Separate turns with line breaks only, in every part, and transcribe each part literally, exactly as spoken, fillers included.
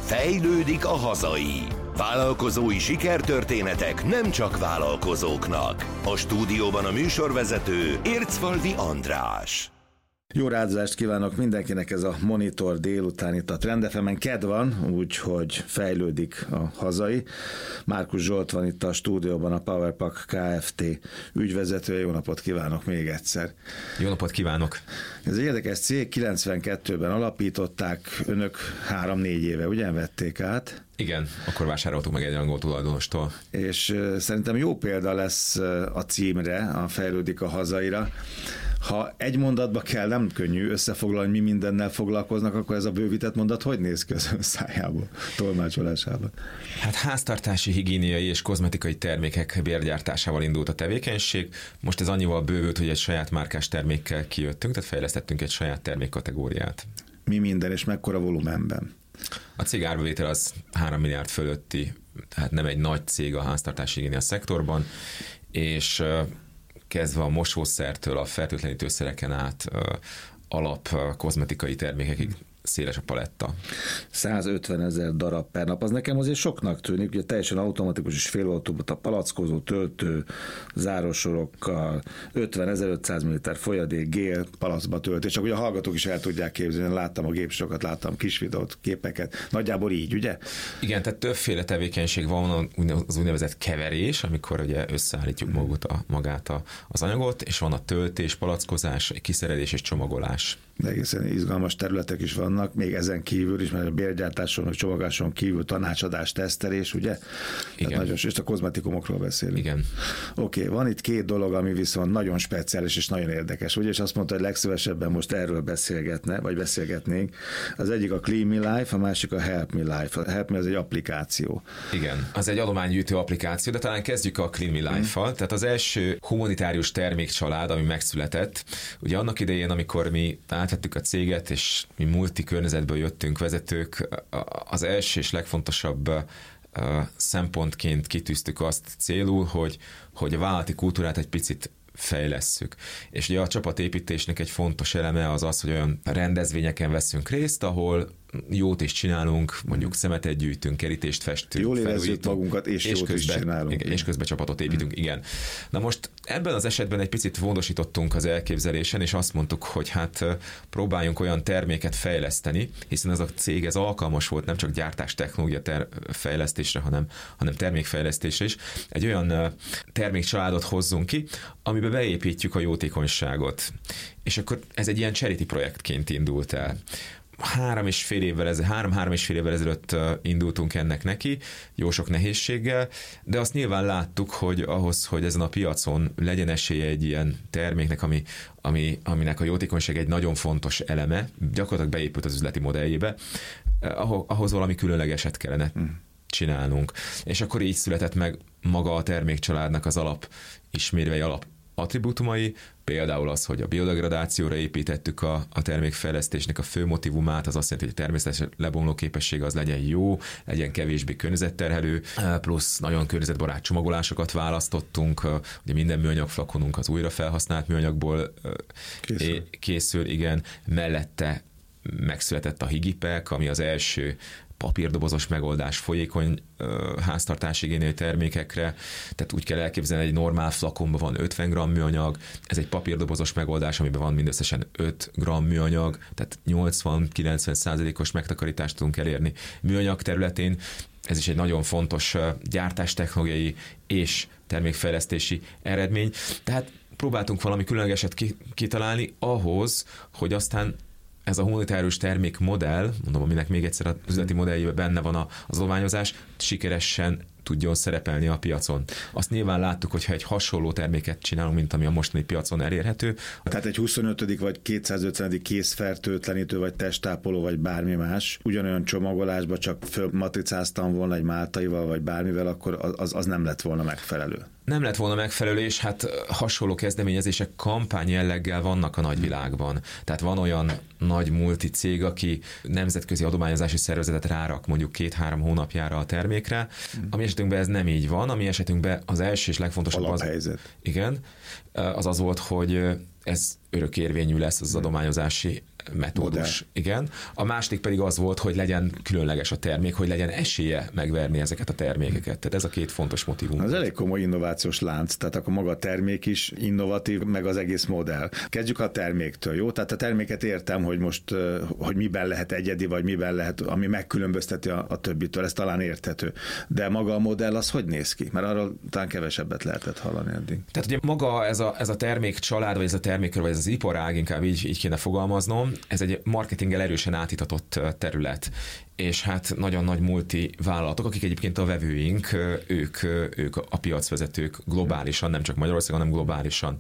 Fejlődik a hazai. Vállalkozói sikertörténetek nem csak vállalkozóknak. A stúdióban a műsorvezető Ércfalvi András.
Jó rádozást kívánok mindenkinek, ez a Monitor délután itt a Trend ef emen. Kedd van, úgyhogy fejlődik a hazai. Márkus Zsolt van itt a stúdióban, a Powerpack Kft. Ügyvezetője. Jó napot kívánok még egyszer.
Jó napot kívánok.
Ez egy érdekes cég, kilencvenkettőben alapították, önök három-négy éve, ugye vették át?
Igen, akkor vásároltuk meg egy angol tulajdonostól.
És uh, szerintem jó példa lesz uh, a címre, a fejlődik a hazaira. Ha egy mondatba kell, nem könnyű összefoglalni, mi mindennel foglalkoznak, akkor ez a bővített mondat hogy néz ki az ön szájából, tolmácsolásában?
Hát háztartási, higiéniai és kozmetikai termékek bérgyártásával indult a tevékenység. Most ez annyival bővült, hogy egy saját márkás termékkel kijöttünk, tehát fejlesztettünk egy saját termékkategóriát.
Mi minden és mekkora volumenben?
A cég árbevétel az három milliárd fölötti, tehát nem egy nagy cég a háztartási higiénia szektorban, és kezdve a mosószertől a fertőtlenítőszereken át alap kozmetikai termékekig széles a paletta.
százötven ezer darab per nap, az nekem azért soknak tűnik, ugye teljesen automatikus és félautomata palackozó, töltő, zárósorokkal, ötven-ezerötszáz milliliter folyadék, gél, palacba töltés, csak ugye a hallgatók is el tudják képzelni, láttam a gépsorokat, láttam kis videót, képeket, nagyjából így, ugye?
Igen, tehát többféle tevékenység van, az úgynevezett keverés, amikor ugye összeállítjuk magot a, magát a, az anyagot, és van a töltés, palackozás, kiszerelés és csomagolás.
De egészen izgalmas területek is vannak, még ezen kívül is, mert a bérgyártáson, a csomagáson kívül tanácsadás, tesztelés, ugye? Igen. Tehát nagyon, és a kozmetikumokról beszélünk.
Igen.
Oké, okay, van itt két dolog, ami viszont nagyon speciális és nagyon érdekes, ugye? És azt mondta, hogy legszívesebben most erről beszélgetne, vagy beszélgetnénk. Az egyik a Clean Me Life, a másik a Help Me Life. A Help Me az egy applikáció.
Igen, az egy adománygyűjtő applikáció, de talán kezdjük a Clean Me Life-val. Tehát az első humanitárius termékcsalád, ami megszületett, ugye annak idején, amikor mi átvettük a céget, és mi multi környezetből jöttünk vezetők, az első és legfontosabb szempontként kitűztük azt célul, hogy, hogy a vállalati kultúrát egy picit fejlesszük. És ugye a csapatépítésnek egy fontos eleme az az, hogy olyan rendezvényeken veszünk részt, ahol jót is csinálunk, mondjuk szemetet gyűjtünk, kerítést festünk.
Jól érezzük magunkat, és, és jót
közben,
is csinálunk.
Igen, és közben csapatot építünk, hmm. igen. Na most ebben az esetben egy picit módosítottunk az elképzelésen, és azt mondtuk, hogy hát próbáljunk olyan terméket fejleszteni, hiszen ez a cég ez alkalmas volt nem csak gyártás technológia ter- fejlesztésre, hanem, hanem termékfejlesztésre is. Egy olyan termékcsaládot hozzunk ki, amiben beépítjük a jótékonyságot. És akkor ez egy ilyen charity projektként indult el. Három és fél évvel ezelőtt, három-három és fél évvel ezelőtt indultunk ennek neki, jó sok nehézséggel, de azt nyilván láttuk, hogy ahhoz, hogy ezen a piacon legyen esélye egy ilyen terméknek, ami, ami, aminek a jótékonyság egy nagyon fontos eleme, gyakorlatilag beépült az üzleti modelljébe, ahhoz valami különlegeset kellene csinálnunk. És akkor így született meg maga a termékcsaládnak az alap ismérvei, alap attribútumai, például az, hogy a biodegradációra építettük a, a termékfejlesztésnek a fő motivumát, az azt jelenti, hogy a természetes lebomló képessége az legyen jó, legyen kevésbé környezetterhelő, plusz nagyon környezetbarát csomagolásokat választottunk, ugye minden műanyag flakonunk az újra felhasznált műanyagból készül, készül igen, mellette megszületett a Higipek, ami az első papírdobozos megoldás folyékony uh, háztartási higiéniai termékekre, tehát úgy kell elképzelni, egy normál flakonban van ötven gramm műanyag, ez egy papírdobozos megoldás, amiben van mindösszesen öt gramm műanyag, tehát nyolcvan-kilencven százalékos megtakarítást tudunk elérni műanyag területén. Ez is egy nagyon fontos uh, gyártástechnológiai és termékfejlesztési eredmény. Tehát próbáltunk valami különlegeset kitalálni ahhoz, hogy aztán ez a humanitárius termékmodell, mondom, aminek még egyszer az üzleti modelljében benne van az adományozás, sikeresen tudjon szerepelni a piacon. Azt nyilván láttuk, hogyha egy hasonló terméket csinálunk, mint ami a mostani piacon elérhető.
Tehát egy huszonötödik vagy kétszázötvenedik kézfertőtlenítő, vagy testtápoló, vagy bármi más, ugyanolyan csomagolásba csak fölmatricáztam volna egy máltaival, vagy bármivel, akkor az, az nem lett volna megfelelő.
Nem lett volna megfelelő, és hát hasonló kezdeményezések kampány jelleggel vannak a nagyvilágban. Tehát van olyan nagy multicég, aki nemzetközi adományozási szervezetet rárak mondjuk két-három hónapjára a termékre, ami esetünkben ez nem így van, ami esetünkben az első és legfontosabb
alaphelyzet.
Az, igen, az az volt, hogy ez örökérvényű lesz az adományozási metódus. Modell. Igen. A másik pedig az volt, hogy legyen különleges a termék, hogy legyen esélye megverni ezeket a termékeket. Tehát ez a két fontos motivum.
Az elég komoly innovációs lánc, tehát akkor maga a termék is innovatív, meg az egész modell. Kezdjük a terméktől, jó? Tehát a terméket értem, hogy most, hogy miben lehet egyedi, vagy miben lehet, ami megkülönbözteti a, a többitől, ez talán érthető. De maga a modell az hogy néz ki? Mert arról talán kevesebbet lehetett hallani eddig.
Tehát ugye maga ez a, ez a termék család, vagy ez a termékről, vagy ez az iparág, inkább így, így kéne fogalmaznom, ez egy marketinggel erősen átitatott terület. És hát nagyon nagy multi vállalatok, akik egyébként a vevőink, ők, ők a piacvezetők globálisan, nem csak Magyarországon, hanem globálisan.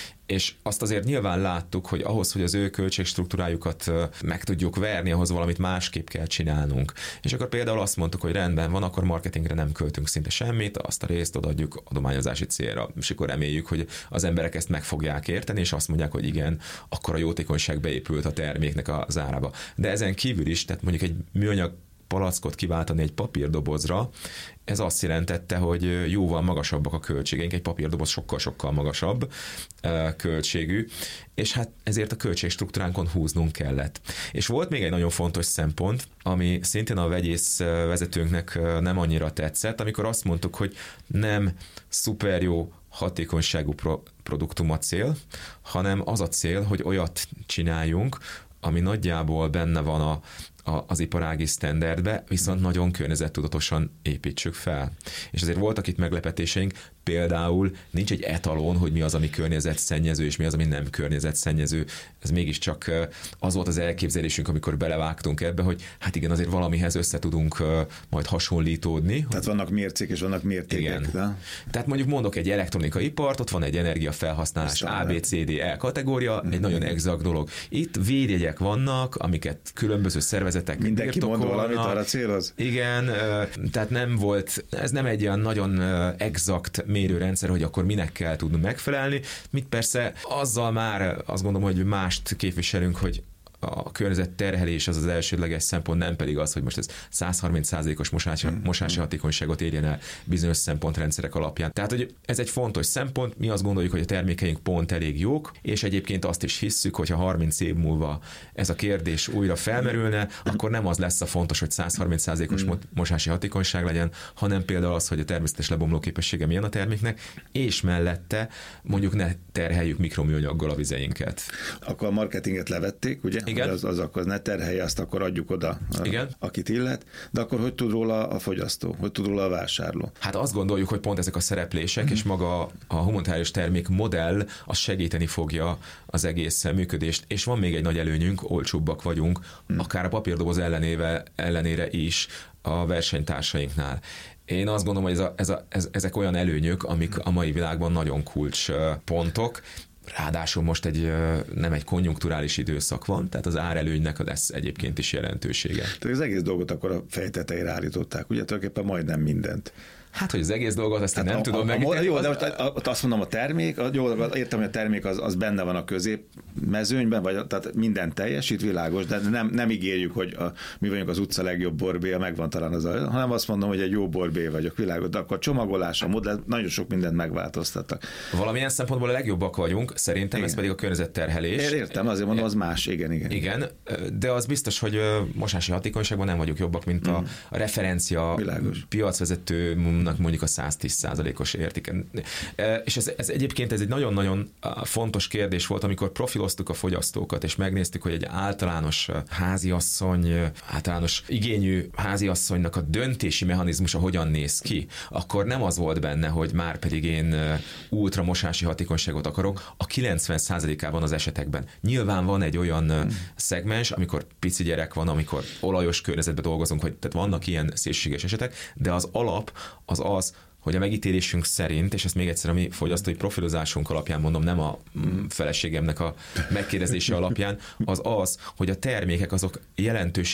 És azt azért nyilván láttuk, hogy ahhoz, hogy az ő költségstruktúrájukat meg tudjuk verni, ahhoz valamit másképp kell csinálnunk. És akkor például azt mondtuk, hogy rendben van, akkor marketingre nem költünk szinte semmit, azt a részt odaadjuk adományozási célra. És akkor reméljük, hogy az emberek ezt meg fogják érteni, és azt mondják, hogy igen, akkor a jótékonyság beépült a terméknek az árába. De ezen kívül is, tehát mondjuk egy műanyag palackot kiváltani egy papírdobozra, ez azt jelentette, hogy jóval magasabbak a költségeink, egy papírdoboz sokkal-sokkal magasabb költségű, és hát ezért a költségstruktúránkon húznunk kellett. És volt még egy nagyon fontos szempont, ami szintén a vegyész vezetőnknek nem annyira tetszett, amikor azt mondtuk, hogy nem szuper jó hatékonyságú pro- produktum a cél, hanem az a cél, hogy olyat csináljunk, ami nagyjából benne van a A, az iparági sztenderdbe, viszont nagyon környezettudatosan építsük fel. És azért voltak itt meglepetéseink, például nincs egy etalon, hogy mi az, ami környezetszennyező, és mi az, ami nem környezetszennyező. Ez mégiscsak az volt az elképzelésünk, amikor belevágtunk ebbe, hogy hát igen, azért valamihez össze tudunk majd hasonlítódni.
Tehát vannak mércék és vannak mértékek.
Igen. De? Tehát mondjuk mondok egy elektronikai ipart, ott van egy energiafelhasználás A, B, C, D, E kategória, mm-hmm. egy nagyon exakt dolog. Itt védjegyek vannak, amiket különböző szervezetek
mindenki mond valamit, arra céloz.
Igen, tehát nem volt, ez nem egy olyan nagyon exakt mérőrendszer, hogy akkor minek kell tudnunk megfelelni. Mit persze azzal már azt gondolom, hogy mást képviselünk, hogy a környezet terhelés az az elsődleges szempont, nem pedig az, hogy most ez száz harminc százalékos mosási, mosási hatékonyságot érjen el bizonyos szempontrendszerek alapján. Tehát, hogy ez egy fontos szempont, mi azt gondoljuk, hogy a termékeink pont elég jók, és egyébként azt is hisszük, hogy ha harminc év múlva ez a kérdés újra felmerülne, akkor nem az lesz a fontos, hogy száz harminc százalékos mosási hatékonyság legyen, hanem például az, hogy a természetes lebomló képessége milyen a terméknek, és mellette mondjuk ne terheljük mikroműanyaggal a vizeinket.
Akkor a marketinget levették, ugye? Igen. Az, az akkor ne terhelje, azt akkor adjuk oda,
Igen.
akit illet. De akkor hogy tud róla a fogyasztó? Hogy tud róla a vásárló?
Hát azt gondoljuk, hogy pont ezek a szereplések, mm-hmm. és maga a humanitárius termék modell az segíteni fogja az egész működést. És van még egy nagy előnyünk, olcsóbbak vagyunk, mm. akár a papírdoboz ellenéve, ellenére is a versenytársainknál. Én azt gondolom, hogy ez a, ez a, ez, ezek olyan előnyök, amik a mai világban nagyon kulcs pontok. Ráadásul most egy, nem egy konjunkturális időszak van, tehát az árelőnynek lesz egyébként is jelentősége.
Tehát az egész dolgot akkor a fejtetejére állították, ugye tulajdonképpen majdnem mindent.
Hát, hogy az egész dolgot, azt én nem a, tudom a, megítélni.
Jó, de most a, azt mondom, a termék, a, jó, értem, hogy a termék az, az benne van a középmezőnyben, vagy tehát minden teljesít, világos, de nem, nem ígérjük, hogy a, mi vagyunk az utca legjobb borbéja, megvan talán az a, hanem azt mondom, hogy egy jó borbé vagyok, világos, de akkor a csomagolás, a modell, nagyon sok mindent megváltoztattak.
Valamilyen szempontból a legjobbak vagyunk, szerintem, igen. Ez pedig a környezetterhelés.
Értem, azért mondom, az más, igen, igen.
Igen, de az biztos, hogy mosási hatékonyságban nem vagyunk jobbak, mint a, a referencia világos. Piacvezető mondjuk a száz tíz százalékos értéken. És ez, ez egyébként ez egy nagyon-nagyon fontos kérdés volt, amikor profiloztuk a fogyasztókat, és megnéztük, hogy egy általános háziasszony, általános igényű háziasszonynak a döntési mechanizmusa hogyan néz ki, akkor nem az volt benne, hogy már pedig én ultra mosási hatékonyságot akarok, a kilencven százalékában az esetekben. Nyilván van egy olyan hmm. szegmens, amikor pici gyerek van, amikor olajos környezetben dolgozunk, hogy tehát vannak ilyen szélsőséges esetek, de az alap az az, hogy a megítélésünk szerint, és ezt még egyszer a mi fogyasztói profilozásunk alapján mondom, nem a feleségemnek a megkérdezése alapján, az az, hogy a termékek azok jelentősen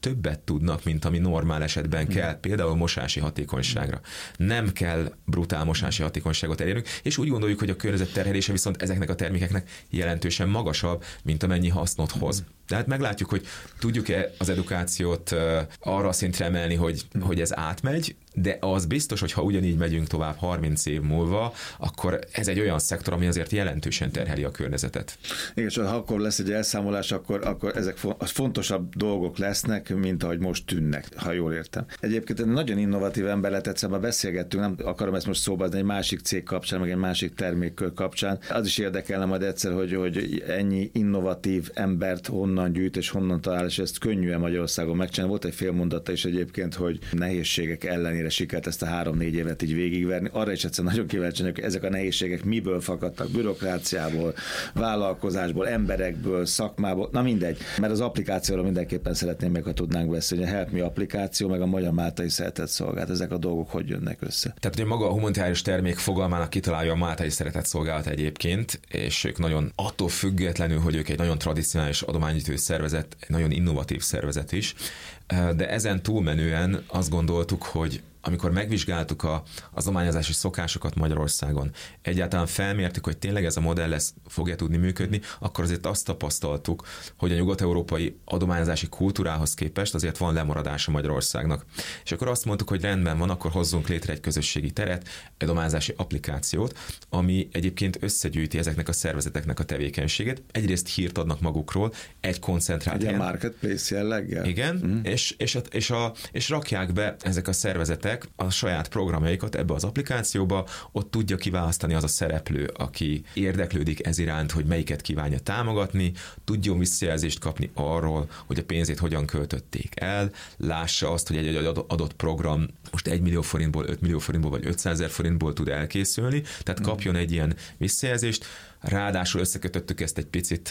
többet tudnak, mint ami normál esetben kell, például mosási hatékonyságra. Nem kell brutál mosási hatékonyságot elérnünk, és úgy gondoljuk, hogy a környezet terhelése viszont ezeknek a termékeknek jelentősen magasabb, mint amennyi hasznot hoz. Tehát meglátjuk, hogy tudjuk-e az edukációt arra a szintre emelni, hogy, hogy ez átmegy, de az biztos, hogy ha ugyanígy megyünk tovább harminc év múlva, akkor ez egy olyan szektor, ami azért jelentősen terheli a környezetet.
Igen, és ha akkor lesz egy elszámolás, akkor, akkor ezek fontosabb dolgok lesznek, mint ahogy most tűnnek, ha jól értem. Egyébként nagyon innovatív ember lett, egyszerűen beszélgettünk, nem akarom ezt most szóba adni, egy másik cég kapcsán, meg egy másik termékkör kapcsán. Az is érdekelne majd egyszer, hogy, hogy ennyi innovatív embert honnan gyűjt és honnan talál, és ezt könnyűen Magyarországon megcsinálni. Volt egy félmondata is egyébként, hogy nehézségek ellenére sikert ezt a három-négy évet így végigverni. Arra is egyszer nagyon kíváncsi vagyok, hogy ezek a nehézségek miből fakadtak, bürokráciából, vállalkozásból, emberekből, szakmából, na mindegy. Mert az applikációról mindenképpen szeretném meg, ha tudnánk beszélni, a Help Me applikáció, meg a Magyar Máltai Szeretett Szolgálat, ezek a dolgok hogy jönnek össze?
Tehát ugye maga a humanitárius termék fogalmának kitalálja a Máltai Szeretett Szolgálat egyébként, és ők nagyon attól függetlenül, hogy ők egy nagyon tradicionális adománygyűjtő szervezet, egy nagyon innovatív szervezet is, de ezen túlmenően azt gondoltuk, hogy amikor megvizsgáltuk a, az adományozási szokásokat Magyarországon, egyáltalán felmértük, hogy tényleg ez a modell lesz, fogja tudni működni, akkor azért azt tapasztaltuk, hogy a nyugat-európai adományozási kultúrához képest azért van lemaradása Magyarországnak. És akkor azt mondtuk, hogy rendben van, akkor hozzunk létre egy közösségi teret, egy adományozási applikációt, ami egyébként összegyűjti ezeknek a szervezeteknek a tevékenységét. Egyrészt hírt adnak magukról, egy koncentrált
helyen. Egy marketplace jelleggel?
Igen, mm. és, és, a, és, a, és rakják be ezek a szervezetek a saját programjaikat ebbe az applikációba, ott tudja kiválasztani az a szereplő, aki érdeklődik ez iránt, hogy melyiket kívánja támogatni, tudjon visszajelzést kapni arról, hogy a pénzét hogyan költötték el, lássa azt, hogy egy adott program most egy millió forintból, öt millió forintból vagy ötszázezer forintból tud elkészülni, tehát kapjon egy ilyen visszajelzést. Ráadásul összekötöttük ezt egy picit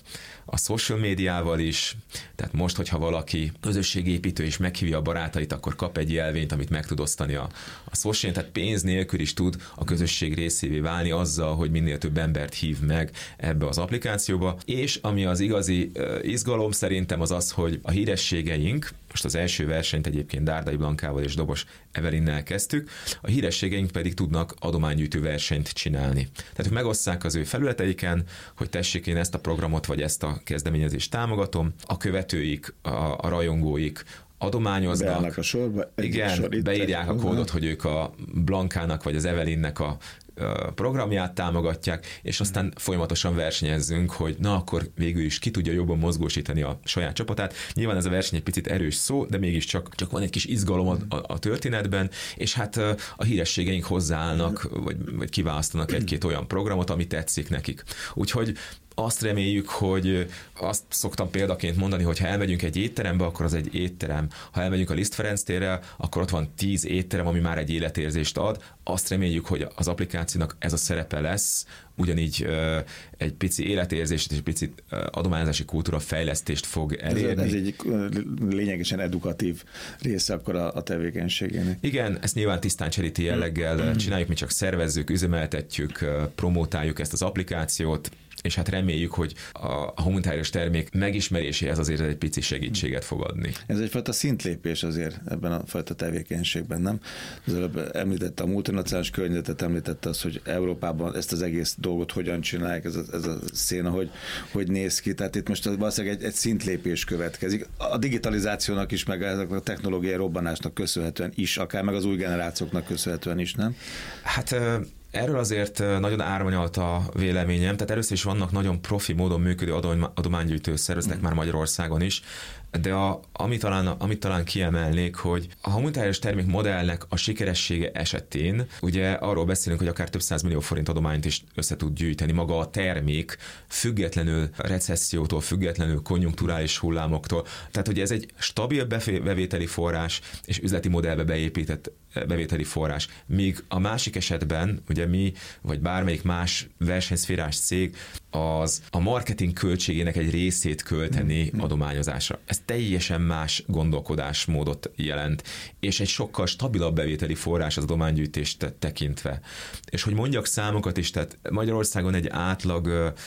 a social médiával is, tehát most, hogyha valaki közösségépítő és meghívja a barátait, akkor kap egy jelvényt, amit meg tud osztani a, a social, tehát pénz nélkül is tud a közösség részévé válni azzal, hogy minél több embert hív meg ebbe az applikációba. És ami az igazi izgalom szerintem az az, hogy a hírességeink, most az első versenyt egyébként Dárdai Blankával és Dobos Evelinnel kezdtük, a hírességeink pedig tudnak adománygyűjtő versenyt csinálni. Tehát ők megosszák az ő felületeiken, hogy tessék, én ezt a programot vagy ezt a kezdeményezést támogatom, a követőik, a, a rajongóik adományoznak.
Beállnak a sorba.
Igen, sor beírják a kódot, hogy ők a Blankának vagy az Evelinnek a programját támogatják, és aztán folyamatosan versenyezzünk, hogy na akkor végül is ki tudja jobban mozgósítani a saját csapatát. Nyilván ez a verseny egy picit erős szó, de mégiscsak csak van egy kis izgalom a, a, a történetben, és hát a hírességeink hozzáállnak, vagy, vagy kiválasztanak egy-két olyan programot, ami tetszik nekik. Úgyhogy azt reméljük, hogy azt szoktam példaként mondani, hogy ha elmegyünk egy étterembe, akkor az egy étterem. Ha elmegyünk a Liszt Ferenc térre, akkor ott van tíz étterem, ami már egy életérzést ad. Azt reméljük, hogy az applikációnak ez a szerepe lesz, ugyanígy uh, egy pici életérzést és egy pici uh, adományozási kultúra fejlesztést fog elérni.
Ez, ez egy lényegesen edukatív része akkor a, a tevékenységének.
Igen, ezt nyilván tisztán cseríti jelleggel csináljuk, mi csak szervezzük, üzemeltetjük, uh, promótáljuk ezt az applikációt, és hát reméljük, hogy a humanitárius termék megismeréséhez azért egy pici segítséget fog adni.
Ez egyfajta szintlépés azért ebben a fajta tevékenységben, nem? Az előbb említette a multinacionális környezetet, említette azt, hogy Európában ezt az egész dolgot hogyan csinálják, ez a, ez a széna, hogy, hogy néz ki. Tehát itt most valószínűleg egy, egy szintlépés következik. A digitalizációnak is, meg a technológiai robbanásnak köszönhetően is, akár meg az új generációknak köszönhetően is, nem?
Hát erről azért nagyon árnyalt a véleményem, tehát először is vannak nagyon profi módon működő adománygyűjtő szervezetek mm. már Magyarországon is, de a, amit, talán, amit talán kiemelnék, hogy a humanitárius termék modellnek a sikeressége esetén, ugye arról beszélünk, hogy akár több száz millió forint adományt is össze tud gyűjteni maga a termék, függetlenül recessziótól, függetlenül konjunkturális hullámoktól. Tehát, hogy ez egy stabil bevételi forrás és üzleti modellbe beépített bevételi forrás. Míg a másik esetben, ugye mi, vagy bármelyik más versenyszférás cég, az a marketing költségének egy részét költeni mm. adományozásra. Ez teljesen más gondolkodásmódot jelent, és egy sokkal stabilabb bevételi forrás az adománygyűjtést tekintve. És hogy mondjak számokat is, tehát Magyarországon egy átlag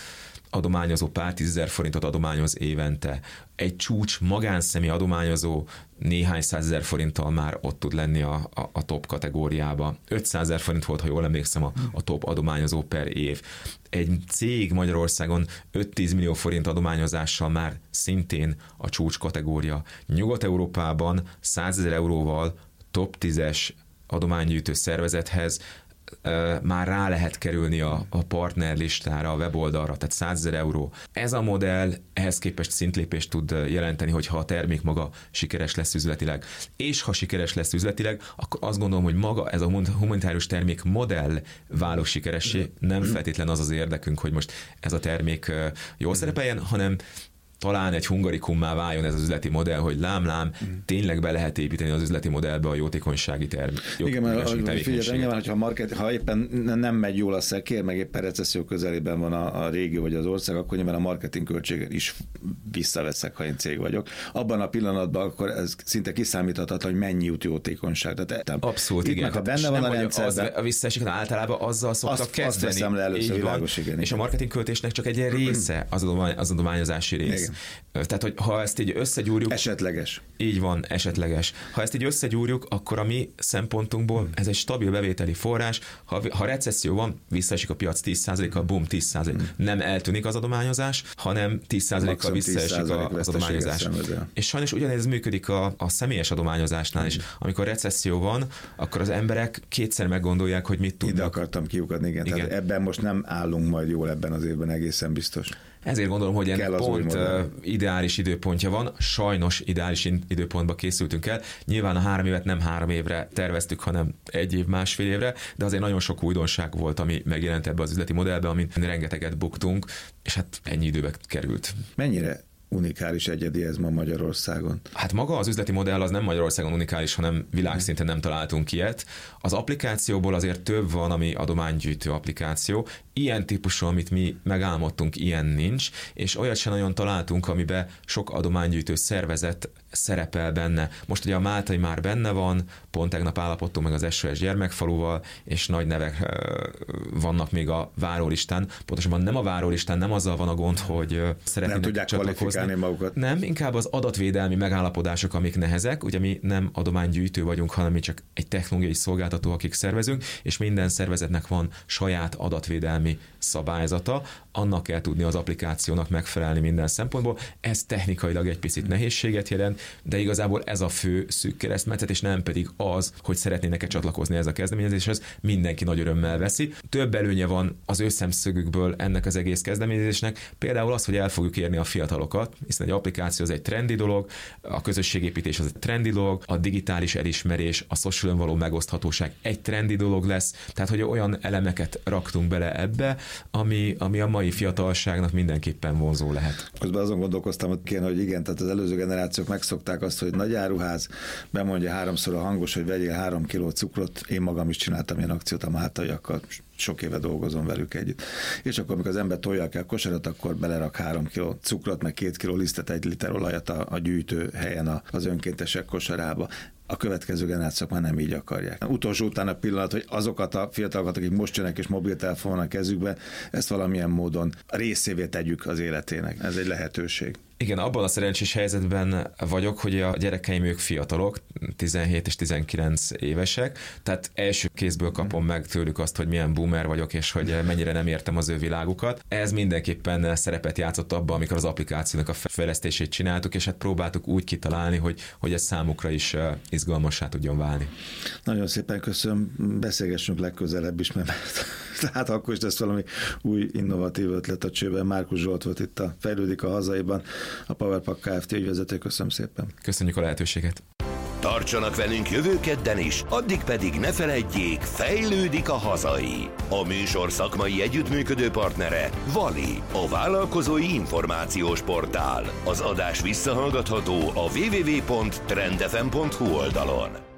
adományozó pár tízezer forintot adományoz évente. Egy csúcs magánszemély adományozó néhány százezer forinttal már ott tud lenni a, a, a top kategóriába. ötszázezer forint volt, ha jól emlékszem, a, a top adományozó per év. Egy cég Magyarországon öt-tíz millió forint adományozással már szintén a csúcs kategória. Nyugat-Európában százezer euróval top tízes adománygyűjtő szervezethez már rá lehet kerülni a, a partnerlistára, a weboldalra, tehát százezer euró. Ez a modell ehhez képest szintlépést tud jelenteni, hogyha a termék maga sikeres lesz üzletileg. És ha sikeres lesz üzletileg, akkor azt gondolom, hogy maga ez a humanitárius termék modell válik sikeressé. Nem feltétlen az az érdekünk, hogy most ez a termék jól szerepeljen, hanem talán egy hungarikummá váljon ez az üzleti modell, hogy lám-lám, tényleg be lehet építeni az üzleti modellbe a jótékonysági termék.
Igen, mert figyelj, nyilván, hogyha a market, ha éppen nem megy jól a szekér, meg éppen recesszió közelében van a, a régió vagy az ország, akkor nyilván a marketing költséget is visszaveszek, ha én cég vagyok. Abban a pillanatban akkor ez szinte kiszámíthatatlan, hogy mennyi jut jótékonyság. Tehát,
abszolút,
itt
igen.
Meg, ha benne van a rendszerben,
az, a visszaesik, általában azzal szoktak
azt,
kezdeni.
Azt veszem le először, világos, igen,
és
igen.
a marketing költésnek csak egy része az, adomány, az adományozási rész. Igen. Tehát, hogy ha ezt így összegyúrjuk...
Esetleges.
Így van, esetleges. Ha ezt így összegyúrjuk, akkor a mi szempontunkból ez egy stabil bevételi forrás. Ha, ha recesszió van, visszaesik a piac tíz százalékkal, bum, tíz százalék. Hmm. Nem eltűnik az adományozás, hanem tíz százalékkal visszaesik az adományozás. És sajnos ugyanez működik a, a személyes adományozásnál is. Amikor recesszió van, akkor az emberek kétszer meggondolják, hogy mit tudnak.
Ide akartam kiukadni, igen. igen. Tehát ebben most nem állunk majd jól ebben az évben, egészen biztos.
Ezért gondolom, hogy ennek pont ideális időpontja van. Sajnos ideális időpontba készültünk el. Nyilván a három évet nem három évre terveztük, hanem egy év, másfél évre, de azért nagyon sok újdonság volt, ami megjelent ebbe az üzleti modellbe, amit rengeteget buktunk, és hát ennyi időbe került.
Mennyire unikális, egyedi ez ma Magyarországon?
Hát maga az üzleti modell az nem Magyarországon unikális, hanem világszinten nem találtunk ilyet. Az applikációból azért több van, ami adománygyűjtő applikáció. Ilyen típusú, amit mi megálmodtunk, ilyen nincs, és olyat sem nagyon találtunk, amiben sok adománygyűjtő szervezet szerepel benne. Most ugye a Máltai már benne van, pont tegnap állapodtunk meg az es o es gyermekfaluval, és nagy nevek vannak még a várólistán. Pontosabban nem a várólistán, nem azzal van a gond, hogy szeretnének csatlakozni.
Magukat.
Nem, inkább az adatvédelmi megállapodások, amik nehezek. Ugye mi nem adománygyűjtő vagyunk, hanem mi csak egy technológiai szolgáltató, akik szervezünk, és minden szervezetnek van saját adatvédelmi szabályzata, annak kell tudni az applikációnak megfelelni minden szempontból. Ez technikailag egy picit nehézséget jelent, de igazából ez a fő szűk keresztmetszet, és nem pedig az, hogy szeretnének-e csatlakozni ez a kezdeményezéshez, mindenki nagy örömmel veszi. Több előnye van az ő szemszögükből ennek az egész kezdeményezésnek, például az, hogy el fogjuk érni a fiatalokat, hiszen egy applikáció az egy trendi dolog, a közösségépítés az egy trendi dolog, a digitális elismerés, a social való megoszthatóság egy trendi dolog lesz, tehát hogy olyan elemeket raktunk bele ebbe, ami, ami a mai fiatalságnak mindenképpen vonzó lehet.
Közben azon gondolkoztam, hogy kéne, hogy igen, tehát az előző generációk megszokták azt, hogy nagy áruház bemondja háromszor a hangos, hogy vegyél három kiló cukrot. Én magam is csináltam ilyen akciót a máltaiakkal, sok éve dolgozom velük együtt. És akkor, amikor az ember tolja ki a kosarat, akkor belerak három kiló cukrot, meg két kiló lisztet, egy liter olajat a, a gyűjtő helyen az önkéntesek kosarába. A következő generációk már nem így akarják. Utolsó utána pillanat, hogy azokat a fiatalokat, akik most jönnek és mobiltelefon van a kezükbe, ezt valamilyen módon részévé tegyük az életének. Ez egy lehetőség.
Igen, abban a szerencsés helyzetben vagyok, hogy a gyerekeim ők fiatalok, tizenhét és tizenkilenc évesek, tehát első kézből kapom meg tőlük azt, hogy milyen boomer vagyok, és hogy mennyire nem értem az ő világukat. Ez mindenképpen szerepet játszott abban, amikor az applikációnak a fejlesztését csináltuk, és hát próbáltuk úgy kitalálni, hogy, hogy ez számukra is izgalmassá tudjon válni.
Nagyon szépen köszönöm, beszélgessünk legközelebb is, mert tehát akkor is lesz valami új innovatív ötlet a csőben. Márkus Zsolt volt itt a Fejlődik a hazaiban, a Powerpack Kft. Ügyvezető. Köszönöm szépen.
Köszönjük a lehetőséget.
Tartsanak velünk jövő kedden is, addig pedig ne feledjék, fejlődik a hazai. A műsor szakmai együttműködő partnere Vali, a vállalkozói információs portál. Az adás visszahallgatható a double-u double-u double-u pont trend f m pont h u oldalon.